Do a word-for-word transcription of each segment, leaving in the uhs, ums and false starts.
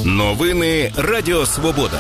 Новини Радіо Свобода.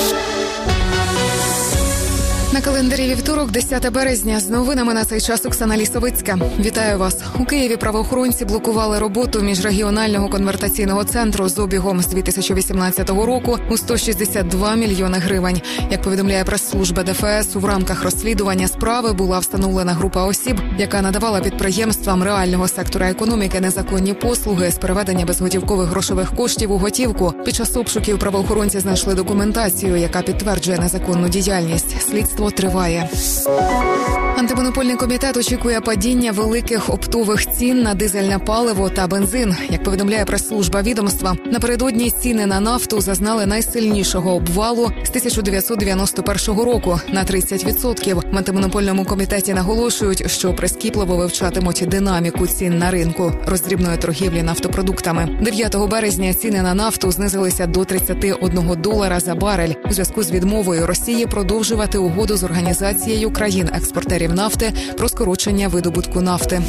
На календарі вівторок, десяте березня. З новинами на цей час Оксана Лісовицька. Вітаю вас. У Києві правоохоронці блокували роботу міжрегіонального конвертаційного центру з обігом з дві тисячі вісімнадцятого року у сто шістдесят два мільйони гривень. Як повідомляє прес-служба ДФС, в рамках розслідування справи була встановлена група осіб, яка надавала підприємствам реального сектора економіки незаконні послуги з переведення безготівкових грошових коштів у готівку. Під час обшуків правоохоронці знайшли документацію, яка підтверджує незаконну діяльність. Слідство триває. Антимонопольний комітет очікує падіння великих оптових цін на дизельне паливо та бензин. Як повідомляє прес-служба відомства, напередодні ціни на нафту зазнали найсильнішого обвалу з тисяча дев'ятсот дев'яносто першого року на тридцять відсотків. В антимонопольному комітеті наголошують, що прискіпливо вивчатимуть динаміку цін на ринку роздрібної торгівлі нафтопродуктами. дев'ятого березня ціни на нафту знизилися до тридцяти одного долара за барель у зв'язку з відмовою Росії продовжувати угоду з Організацією країн-експортерів нафти про скорочення видобутку нафти.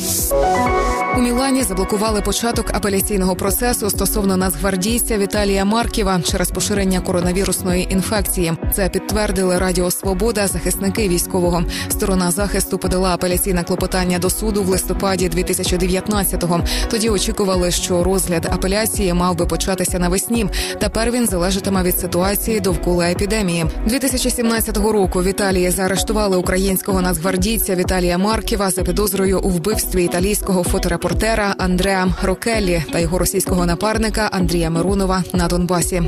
У Мілані заблокували початок апеляційного процесу стосовно нацгвардійця Віталія Марківа через поширення коронавірусної інфекції. Це підтвердили Радіо Свобода захисники військового. Сторона захисту подала апеляційне клопотання до суду в листопаді дві тисячі дев'ятнадцятого. Тоді очікували, що розгляд апеляції мав би початися навесні. Тепер він залежатиме від ситуації довкола епідемії. дві тисячі сімнадцятого року в Італії заарештували українського нацгвардійця Віталія Марківа за підозрою у вбивстві італійського фоторепортера Андреа Рокеллі та його російського напарника Андрія Миронова на Донбасі.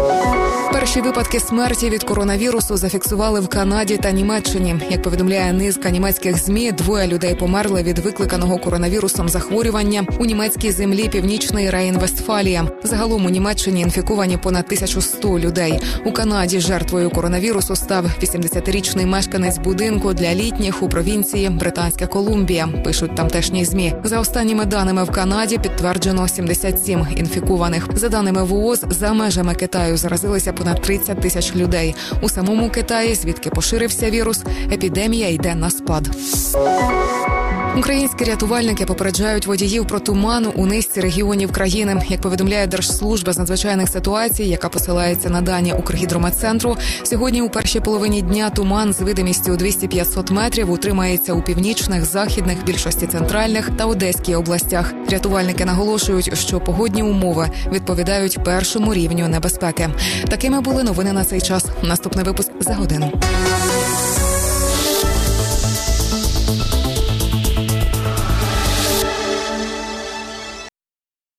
Перші випадки смерті від коронавірусу зафіксували в Канаді та Німеччині. Як повідомляє низка німецьких ЗМІ, двоє людей померли від викликаного коронавірусом захворювання у німецькій землі Північний Рейн-Вестфалія. Загалом у Німеччині інфіковані понад тисяча сто людей. У Канаді жертвою коронавірусу став вісімдесятирічний мешканець будинку для літніх у провінції Британська Колумбія, пишуть тамтешні ЗМІ. За останніми даними в Канаді підтверджено сімдесят сім інфікованих. За даними ВООЗ, за межами Китаю заразилися понад тридцять тисяч людей. У самому Китаї, звідки поширився вірус, епідемія йде на спад. Українські рятувальники попереджають водіїв про туман у низці регіонів країни. Як повідомляє Держслужба з надзвичайних ситуацій, яка посилається на дані Укргідрометцентру, сьогодні у першій половині дня туман з видимістю двісті - п'ятсот метрів утримається у північних, західних, більшості центральних та Одеській областях. Рятувальники наголошують, що погодні умови відповідають першому рівню небезпеки. Такими були новини на цей час. Наступний випуск за годину.